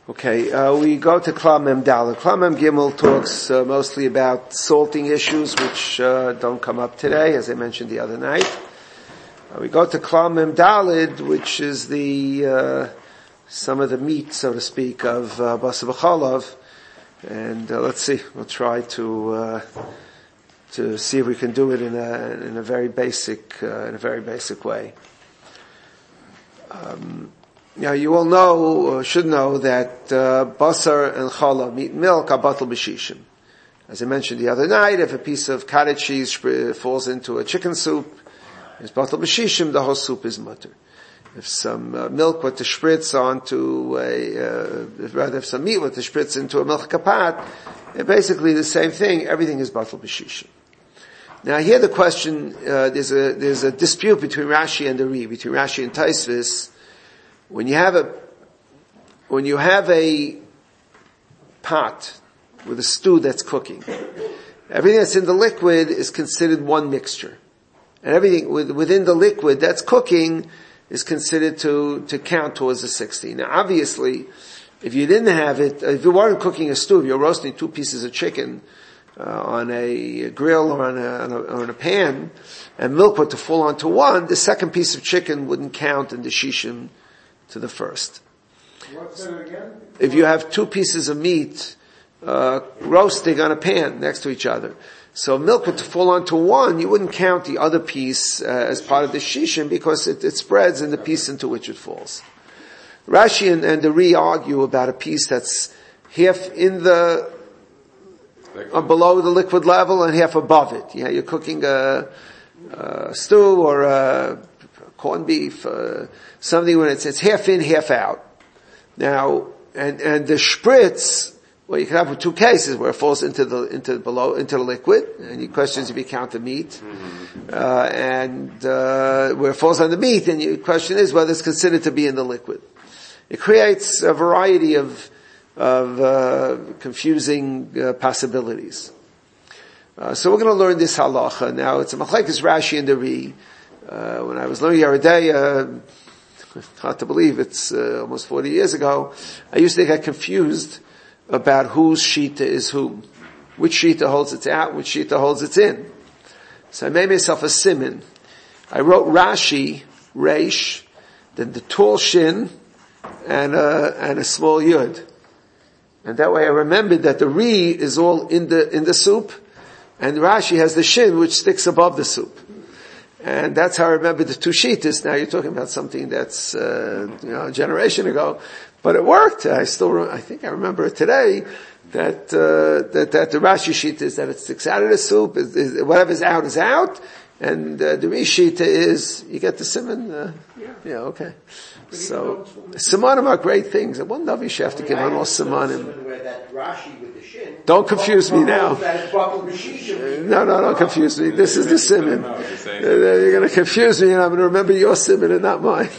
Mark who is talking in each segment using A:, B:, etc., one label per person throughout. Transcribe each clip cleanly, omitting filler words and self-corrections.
A: Okay, we go to Klal Mem Daled. Klal Mem Gimel talks mostly about salting issues, which don't come up today, as I mentioned the other night. We go to Klal Mem Daled, which is the some of the meat, so to speak, of Basar B'Chalav. And let's see, we'll try to see if we can do it in a very basic way. Now you all know, or should know, that basar and challah, meat and milk, are batal b'shishim. As I mentioned the other night, if a piece of cottage cheese falls into a chicken soup, it's batal b'shishim, the whole soup is mutter. If some milk were to spritz onto if some meat were to spritz into a milk kapat, basically the same thing, everything is batal b'shishim. Now here the question, there's a dispute between Rashi and the Ri, between Rashi and Taisvis. When you have a pot with a stew that's cooking, everything that's in the liquid is considered one mixture. And everything within the liquid that's cooking is considered to count towards the 60. Now obviously, if you didn't have it, if you weren't cooking a stew, if you're roasting 2 pieces of chicken on a grill or on a pan, and milk were to fall onto one, the second piece of chicken wouldn't count in the shishim to the first.
B: What's that again?
A: If you have 2 pieces of meat roasting on a pan next to each other, so milk were to fall onto one, you wouldn't count the other piece as part of the shishim because it spreads in the piece into which it falls. Rashi and the Ri argue about a piece that's half in the below the liquid level and half above it. Yeah, you're cooking a stew or a corned beef, something when it's half in, half out. Now, and the spritz, well, you can have 2 cases where it falls into the liquid, and your question is if you count the meat, and where it falls on the meat, and your question is whether it's considered to be in the liquid. It creates a variety of confusing possibilities. So we're going to learn this halacha. Now, it's a machlekes Rashi and the Ri. When I was learning Yeridei, hard to believe it's almost 40 years ago, I used to get confused about whose shita is whom. Which shita holds it out, which shita holds it in. So I made myself a siman. I wrote Rashi, Reish, then the tall shin, and a small yud. And that way I remembered that the Ri is all in the soup, and Rashi has the shin which sticks above the soup. And that's how I remember the 2 shitas. Now you're talking about something that's, a generation ago. But it worked. I think I remember it today, that the Rashi shita is that it sticks out of the soup, whatever's out is out, and the Ri shita is, you get the siman, okay. So, simanim are great things. And one Navi should have to give on all simanim. Don't confuse me now. No, don't confuse me. This is the siman. You're going to confuse me, and I'm going to remember your siman and not mine.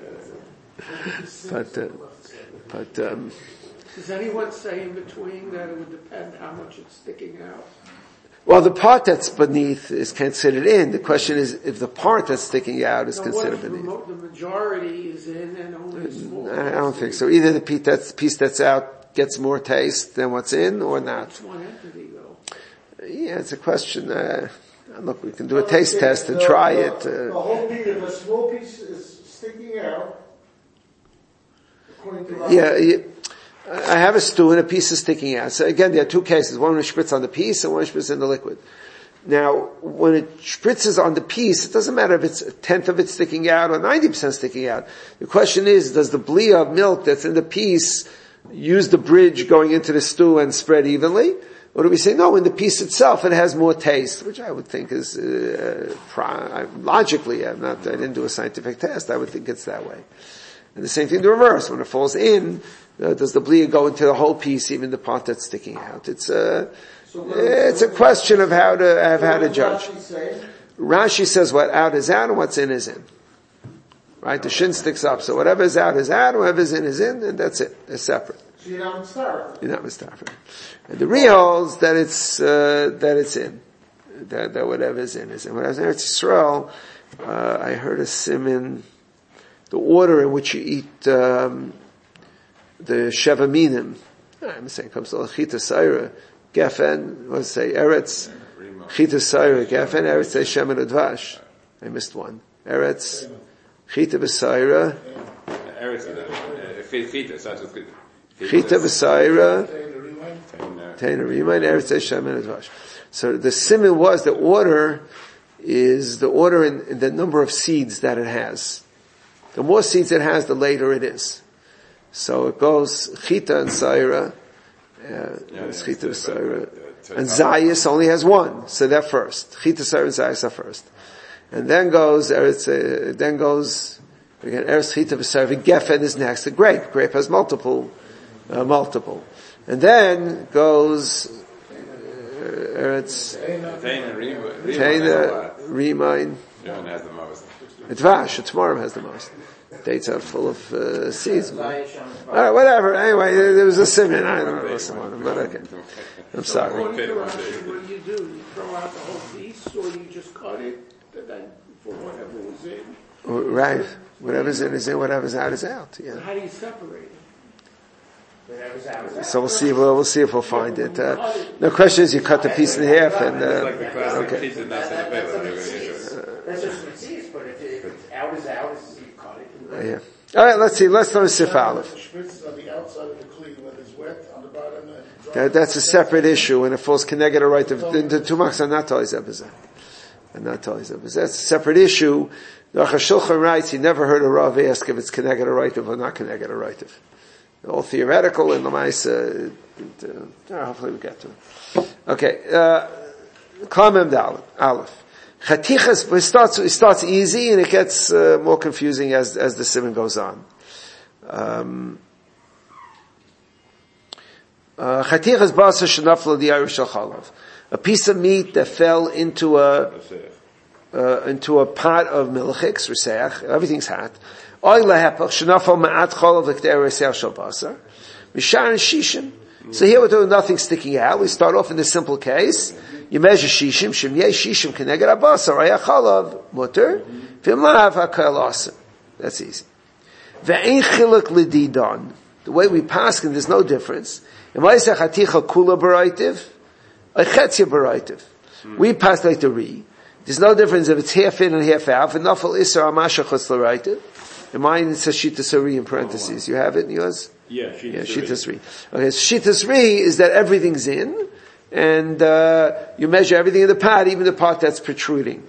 A: But
B: does anyone say in between that it would depend how much it's sticking out?
A: Well, the part that's beneath is considered in. The question is if the part that's sticking out is considered beneath.
B: The majority is in and only a small.
A: I don't think so. Either the piece that's out gets more taste than what's in, or not.
B: It's one entity, though.
A: Yeah, it's a question. Look, we can do a taste test and try it.
B: The whole piece, if a small piece is sticking out, according to
A: yeah. I have a stew and a piece is sticking out. So again, there are 2 cases. One is spritz on the piece and one is spritz in the liquid. Now, when it spritzes on the piece, it doesn't matter if it's 1/10 of it sticking out or 90% sticking out. The question is, does the blia of milk that's in the piece use the bridge going into the stew and spread evenly? Or do we say, no, in the piece itself it has more taste, which I would think is, logically, I didn't do a scientific test, I would think it's that way. And the same thing the reverse. When it falls in, does the blia go into the whole piece, even the part that's sticking out? It's a question of how to judge. Rashi says what out is out and what's in is in. Right? The shin sticks up. So whatever is out, whatever's in is in, and that's it. They're separate.
B: So you're not
A: mistaken. And the Ri holds that it's in. That whatever's in is in. When I was in Eretz Yisrael, I heard a siman, the order in which you eat the Sheva Minim. I'm saying comes to Chita Saira, Gefen, what's it say, Eretz, Chita Saira, Gefen, Eretz, say Shemen Udvash. I missed one. Eretz, Chita V'Saira, Chita V'Saira, Teina Rimain, Eretz, say Shemen Udvash. So the siman was, the order is the order in the number of seeds that it has. The more seeds it has, the later it is. So it goes Chita and Saira, Chita and Saira, and Zayis only has one, so they're first. Chita, Saira, and Zayis are first, and then goes Eretz. Then goes again Eretz, Chita, Saira. Gefen is next. The grape. Grape has multiple, and then goes Eretz, Teina, Rimain. Dvash. Tamarim has the most. Dates are full of seeds. Alright, whatever. Anyway, there was a siman. I don't know someone, but okay. I'm sorry.
B: What do you do? You throw out the whole piece, or you just cut it, and then for whatever was in?
A: Right. Whatever's in is in, whatever's out is out. Yeah.
B: How do you separate it? Whatever's out is out.
A: So we'll see. We'll see if we'll find it. The question is, you cut the piece in half, and okay.
C: That's just what it is, but if it's out is out, you cut it.
A: Yeah. All right. Let's see. Let's learn Sif Aleph.
D: The spritz on the outside of the cleat, whether it's wet on the bottom and dry.
A: That's a separate issue, and it falls connected a right of the two marks are not always episode. And not always episode. That's a separate issue. The Aruch HaShulchan writes he never heard a Rav ask if it's connected a right of or not connected a right of. All theoretical in the Maisa. Hopefully we get to it. Okay. Klamem Dalet Aleph. Chatichas, it starts easy and it gets more confusing as the siman goes on. Chatichas basar shenafla di'ayru shel chalav. A piece of meat that fell into a pot of milchix or seach. Everything's hot. Oy lehepach shenafal ma'at chalav l'k'der seach shel basar. Mishar and shishim. So here we're doing nothing sticking out. We start off in the simple case. You measure shishim, shemyei shishim keneged abasar, ayach chalav, mutter, v'imlav ha'kel aser. That's easy. Ve'ein chiluk l'didon. The way we pass, and there's no difference. Imaisech haticha kula baraitiv, aychetzia baraitiv. We pass like the re. There's no difference if it's half in and half out. V'nafal isar amashachos l'raitiv. In mine it says shitas re in parentheses. You have it in yours?
E: Yeah,
A: Shitas Ri. Okay, so Shitas Ri is that everything's in, and you measure everything in the pot, even the part that's protruding.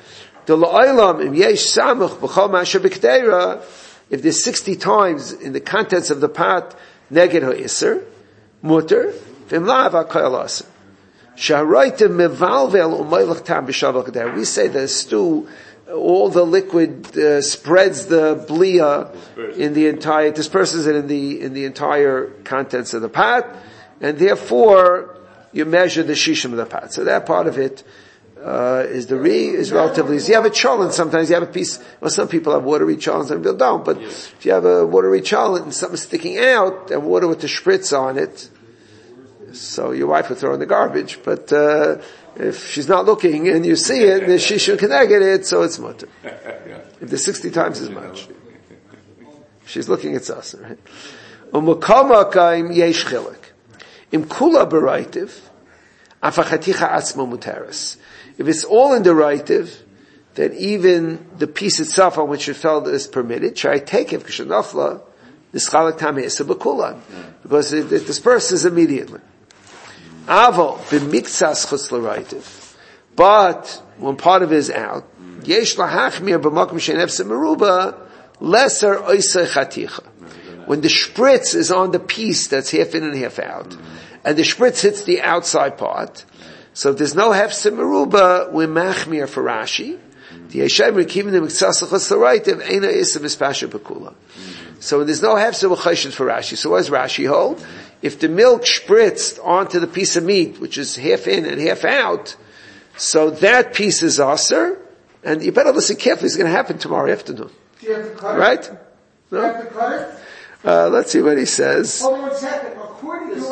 A: If there's 60 times in the contents of the pot, neged ha'isr, mutter, v'imlav ha'koyal aser. Sha'araytem mevalvel u'maylach tam b'shavel kedera. We say the stew, all the liquid spreads the blia in the entire, disperses it in the entire contents of the pot, and therefore you measure the shishim of the pot. So that part of it is the re is relatively easy. You have a cholent sometimes. You have a piece. Well, some people have watery cholent, some people don't. But if you have a watery cholent and something sticking out, and water with the spritz on it, so your wife would throw in the garbage, but if she's not looking and you see it, then she should connect it, so it's mutter. If there's 60 times as much. If she's looking, it's us, right? Umukama yesh chilek. Im kula beraitiv, afachaticha atzma muteris. If it's all in the raitiv, then even the piece itself on which it fell is permitted. Try take it, kshanafla, nischalek tam hesa b'kulan. Because it disperses immediately. Avo b'miktsas chutz l'raitiv. But when part of it is out, yesh lahachmir b'makom she'nefse meruba lesser oisei chaticha. When the spritz is on the piece that's half in and half out, and the spritz hits the outside part, so if there's no hefse meruba, we're machmir for Rashi. The Yeshem rekivim the miktsas chutz l'raitiv eina isa v'spasha b'kula. So when there's no hefse, we're chayshit for Rashi. So what does Rashi hold? If the milk spritzed onto the piece of meat, which is half in and half out, so that piece is aser, and you better listen carefully, it's going to happen tomorrow afternoon.
D: Do you have to cut it?
A: Right?
D: Do you have to cut it?
A: Let's see what he says.
D: Hold on 1 second. According to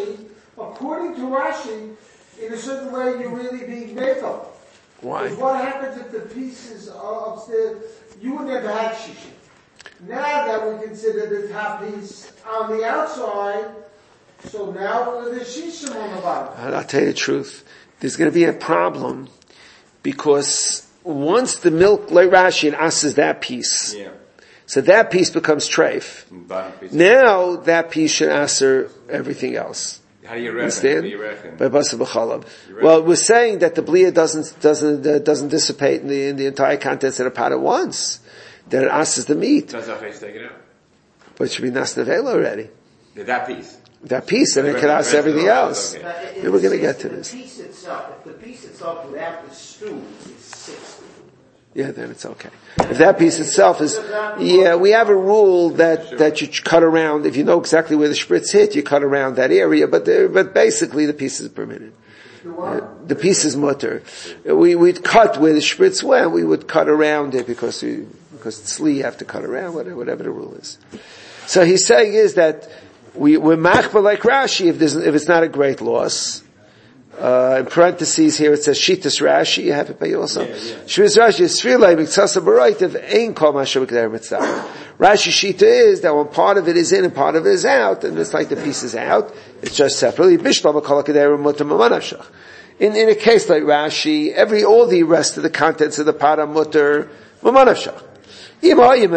D: Rashi, in a certain way, you're really being metal.
A: Why?
D: Because what happens if the pieces are upstairs? You would never have shishim.
E: Now that we consider the top piece on the outside, so now there's shishim on the bottom.
A: I'll tell you the truth. There's going to be a problem because once the milk, like Rashi, and asks that piece, so that piece becomes treif. Now that piece should answer everything else.
F: How do you reckon?
A: Understand? By basa b'chalab. Well, we're saying that the blia doesn't dissipate in the entire contents of the pot at once. Then it asks the meat.
F: Does that face take it out?
A: But it should be nas nevela already.
F: That piece.
A: That piece, and it can ask everything else.
F: Okay.
A: Then we're going to get to this.
C: If the piece itself without the stew is 60.
A: Yeah, then it's okay. If that piece itself is, we have a rule that you cut around, if you know exactly where the spritz hit, you cut around that area, but basically the piece is permitted. The piece is mutter. We'd cut where the spritz went, we would cut around it because tzli you have to cut around, whatever the rule is. So he's saying is that we're machba like Rashi if it's not a great loss. In parentheses here it says Shitas Rashi, you have it by you also. Shitas Rashi is Srilay Mitzasa Baraitiv Ein Kol Masha B'Keder Mitzvah. Rashi Shita is that when part of it is in and part of it is out, and it's like the piece is out, it's just separately. Bishlam Kol Keder Mutam Mamanashach. In a case like Rashi, all the rest of the contents of the pot are mutter Mamanashach. If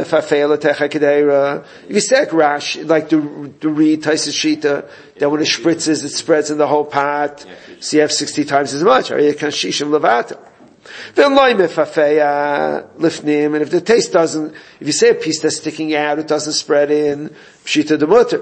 A: you say Rash, like the reed Taisus Shita, that when it spritzes, it spreads in the whole pot, so you have 60 times as much. And if the taste doesn't, if you say a piece that's sticking out, it doesn't spread in, Shita de mutter.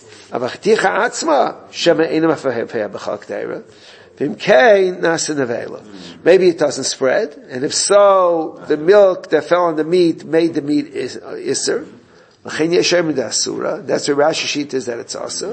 A: Maybe it doesn't spread, and if so, the milk that fell on the meat made the meat iser. That's where Rashi sheet is that it's also.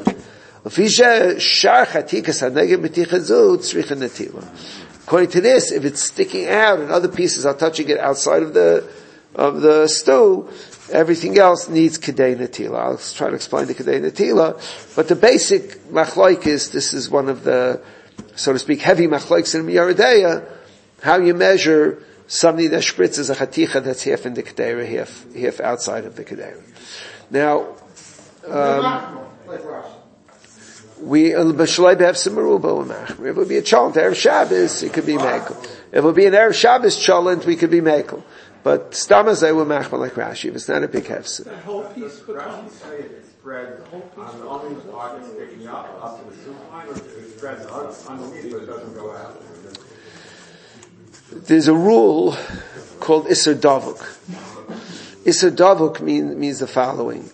A: According to this, if it's sticking out and other pieces are touching it outside of the stew, everything else needs kedei netila. I'll try to explain the kedei netila, but the basic machloik is, this is one of the, so to speak, heavy machloiks in Yeridea, how you measure somebody that spritzes a chaticha that's half in the kedera, half outside of the kedera. Now, we b'shalei b'hefsim meruba u'machmer. If it would be a cholent Erev Shabbos, it could be mekel. If it would be an Erev Shabbos cholent, we could be mekel. But stamazay we're machmer like Rashi. If it's not a big hefsim.
B: The whole piece becomes
G: spread on the only part that's sticking up to the soup line, or it spreads underneath, but it doesn't go out.
A: There's a rule called Isser Davuk. Isser Davuk means the following.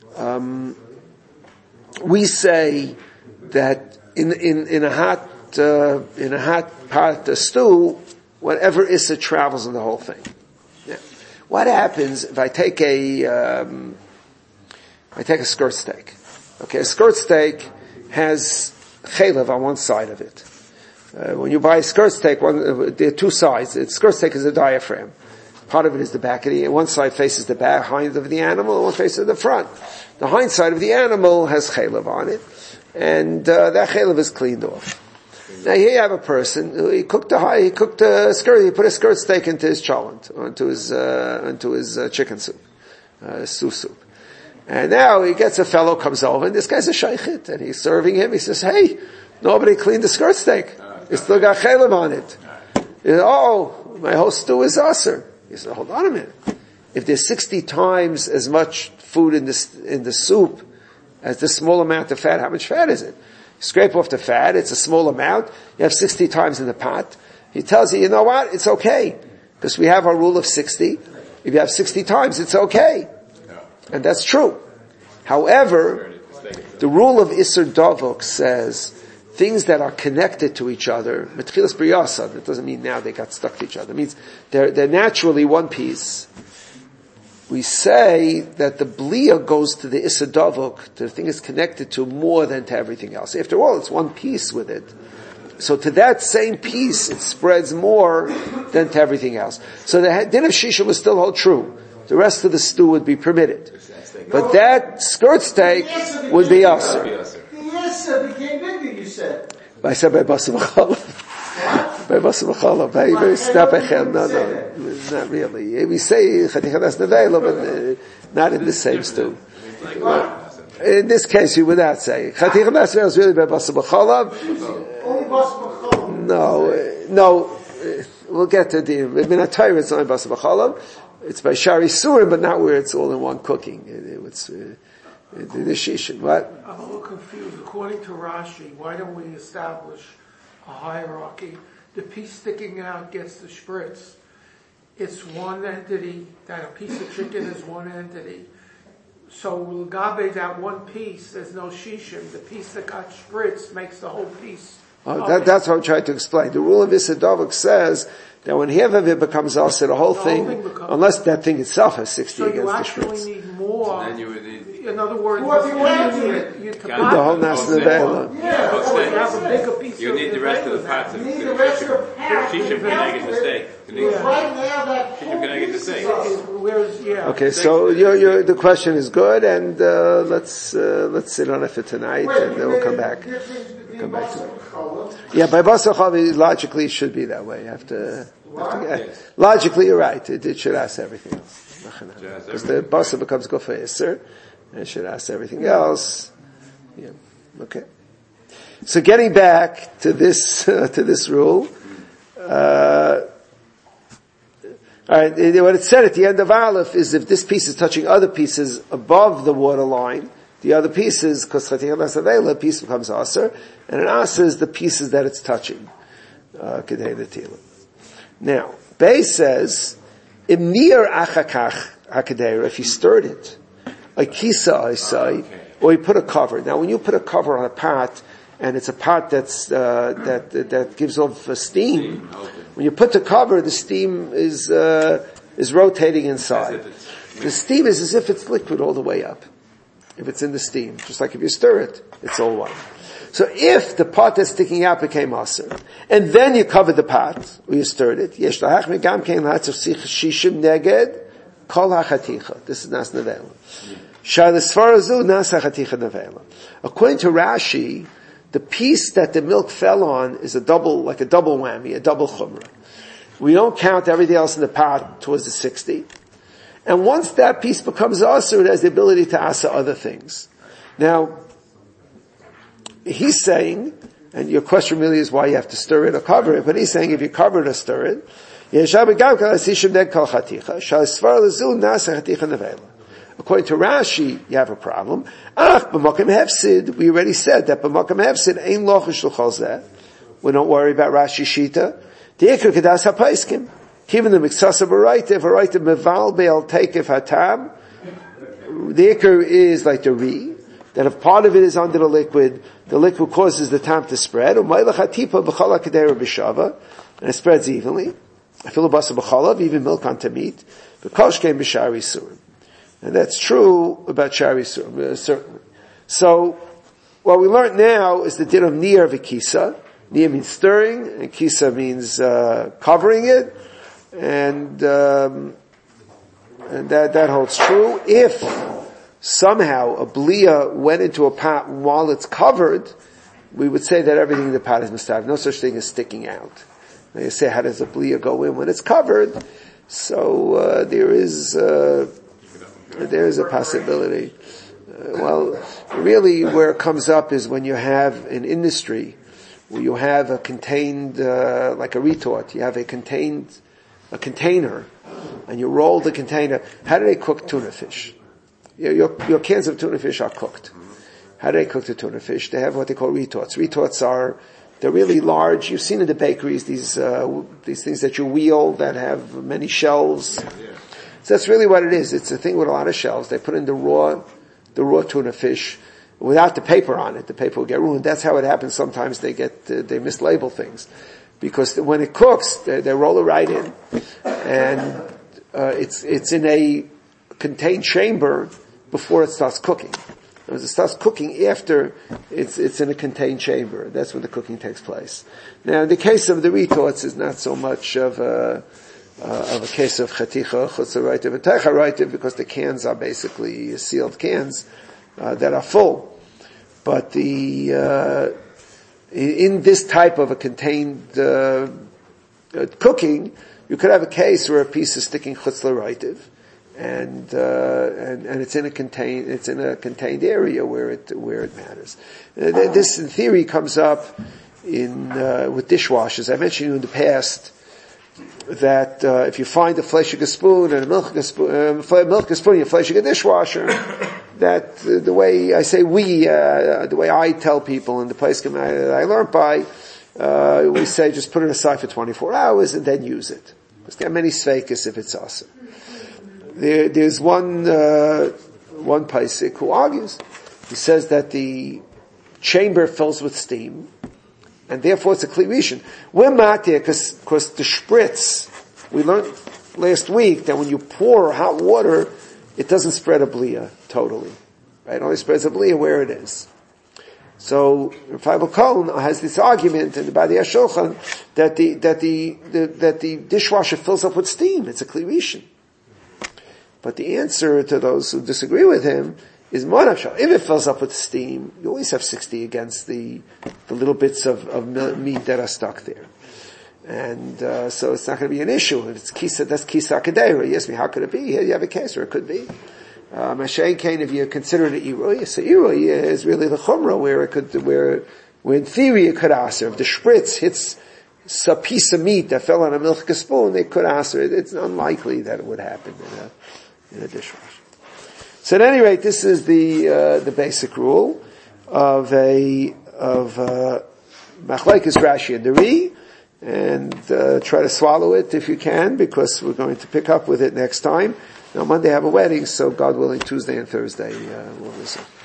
A: We say that in a hot pot stew, whatever Isser travels in the whole thing. Yeah. What happens if I take a skirt steak? Okay, a skirt steak has chaylev on one side of it. When you buy a skirt steak, there are two sides. Skirt steak is a diaphragm. Part of it is the back of one side faces the back, hind of the animal, and one faces the front. The hind side of the animal has chaylev on it, and that chaylev is cleaned off. Now here you have a person who he put a skirt steak into his cholent, or into his chicken soup, stew soup. And now he gets a fellow comes over, and this guy's a shaychit, and he's serving him. He says, "Hey, nobody cleaned the skirt steak. It's still got chaylev on it." He says, "Oh, my whole stew is aser." He said, "Hold on a minute. If there's 60 times as much food in the soup as the small amount of fat, how much fat is it? You scrape off the fat, it's a small amount, you have 60 times in the pot." He tells you know what? It's okay. Because we have our rule of 60. If you have 60 times, it's okay. And that's true. However, the rule of Isser Davuk says things that are connected to each other, Metchilas B'Yasa, that doesn't mean now they got stuck to each other. It means they're naturally one piece. We say that the Blia goes to the Isser Davuk, to the thing it's connected to more than to everything else. After all, it's one piece with it. So to that same piece, it spreads more than to everything else. So the din of Shisha would still hold true. The rest of the stew would be permitted. But that skirt steak would be aser.
E: The Isser became bigger, you said.
A: I said by Basa B'Chala. By Basa B'Chala. By Snap Echel. No, not really. We say Chaticha Das Nevela, but not in the same stew. In this case, you would not say. Chaticha Nasvel is really by Basar B'cholav.
E: Only Basar B'cholav.
A: No, we'll get to the Minatayr, it's only Basar B'cholav. It's by Shari Surim, but not where it's all in one cooking. It's the Shishin. What?
B: I'm a little confused. According to Rashi, why don't we establish a hierarchy? The piece sticking out gets the spritz. It's one entity, that a piece of chicken is one entity. So Gabe, that one piece, there's no shishim. The piece that got spritz makes the whole piece.
A: That's what I'm trying to explain. The rule of Isidovik says that when half of it becomes also the whole thing, unless that thing itself has 60
B: so
A: against the spritz.
B: So you actually need more.
F: So then you would need...
B: In other words,
A: the whole Nasnavela.
F: You need the rest of the pot.
E: You need the rest of the pot.
F: Shishim can make a mistake.
E: Right now that
F: Shishim can make a mistake.
A: Okay, so the question is good, and let's sit on it for tonight, and then we'll come back. Come back to it. Yeah, by Basar B'cholav, logically it should be that way. You have to logically, you're right. It should ask everything else. Because the Basar becomes Gofa Yisr, and it should ask everything else. Yeah. Okay. So getting back to this rule, all right, what it said at the end of Aleph is if this piece is touching other pieces above the water line, the other pieces, because a piece becomes aser, and an aser is the pieces that it's touching. Now, Bay says, Imir achakach hakadera, if you stirred it, like kisa I say, or you put a cover. Now, when you put a cover on a pot, and it's a pot that's that gives off steam, when you put the cover, the steam is rotating inside. The steam is as if it's liquid all the way up. If it's in the steam, just like if you stir it, it's all one. So if the pot that's sticking out became aser, and then you covered the pot, or you stirred it, yesh lahach megam kein latzach shishim neged kol hachaticha. This is nas nevela. Shalasfarazu nas hachaticha nevela. According to Rashi, the piece that the milk fell on is a double whammy, a double chumrah. We don't count everything else in the pot towards the 60. And once that piece becomes aser, it has the ability to aser other things. Now, he's saying, and your question really is why you have to stir it or cover it, but he's saying if you cover it or stir it, according to Rashi, you have a problem. We already said that we don't worry about Rashi Shita. Even the miksasa v'raita meval be'al tekev hatam. The ikr is like the re, that if part of it is under the liquid causes the tam to spread. And it spreads evenly. Afilu basar b'cholav, even milk on tamit. Because came b'shari surim. And that's true about shari surim, certainly. So, what we learned now is the din of niyar v'kisa. Niyar means stirring, and kisa means covering it. And that holds true. If somehow a blia went into a pot while it's covered, we would say that everything in the pot is mistav. No such thing as sticking out. Now you say, how does a blia go in when it's covered? So there is a possibility. Well, really, where it comes up is when you have an industry where you have a contained, like a retort. You have a container, and you roll the container. How do they cook tuna fish? Your cans of tuna fish are cooked. How do they cook the tuna fish? They have what they call retorts. Retorts they're really large. You've seen in the bakeries these things that you wheel that have many shells. So that's really what it is. It's a thing with a lot of shells. They put in the raw tuna fish without the paper on it. The paper will get ruined. That's how it happens. Sometimes they mislabel things. Because when it cooks, they roll it right in, and it's in a contained chamber before it starts cooking. As it starts cooking after, it's in a contained chamber. That's when the cooking takes place. Now, in the case of the retorts, is not so much of a case of chaticha, chutzaraita, and teicharaita, because the cans are basically sealed cans that are full. But in this type of a contained cooking, you could have a case where a piece is sticking chutz l'raitiv, and it's in a contained area where it matters. This in theory comes up with dishwashers. I mentioned you in the past that if you find a fleshige spoon and a milchige spoon, you fleshige dishwasher, that the way I say the way I tell people in the place that I learned by, we say just put it aside for 24 hours and then use it. Because there are many sveikas if it's awesome. There's one paisik who argues. He says that the chamber fills with steam, and therefore it's a kli rishon. We're matir because the spritz, we learned last week that when you pour hot water, it doesn't spread a bliya totally. Right? It only spreads a bliya where it is. So Rav Kohen has this argument in the Badei HaShulchan that the dishwasher fills up with steam. It's a kli rishon. But the answer to those who disagree with him is monafshal. If it fills up with steam, you always have 60 against the little bits of meat that are stuck there. And so it's not going to be an issue. If it's kisa, that's kisa kadera. Yes, how could it be? Here you have a case where it could be. Mashayin Kain, if you consider it irui, so irui is really the chumrah where in theory it could answer. If the spritz hits a piece of meat that fell on a milchige spoon, they could answer it. It's unlikely that it would happen in a dishwasher. So at any rate, this is the basic rule of machlekes Rashi and Dari, and try to swallow it if you can, because we're going to pick up with it next time. Now Monday I have a wedding, so God willing, Tuesday and Thursday we'll listen.